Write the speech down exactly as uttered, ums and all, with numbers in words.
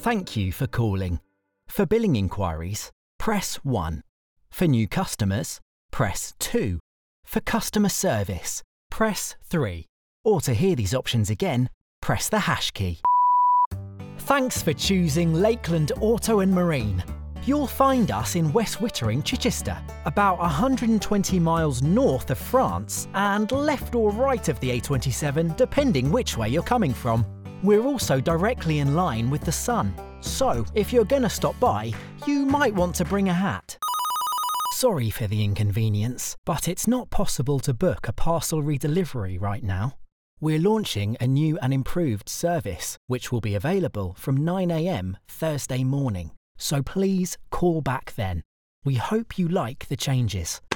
Thank you for calling. For billing inquiries, press one. For new customers, press two. For customer service, press three. Or to hear these options again, press the hash key. Thanks for choosing Lakeland Auto and Marine. You'll find us in West Wittering, Chichester, about one hundred twenty miles north of France and left or right of the A twenty-seven, depending which way you're coming from. We're also directly in line with the sun, so if you're gonna stop by, you might want to bring a hat. Sorry for the inconvenience, but it's not possible to book a parcel redelivery right now. We're launching a new and improved service, which will be available from nine a m Thursday morning. So please call back then. We hope you like the changes.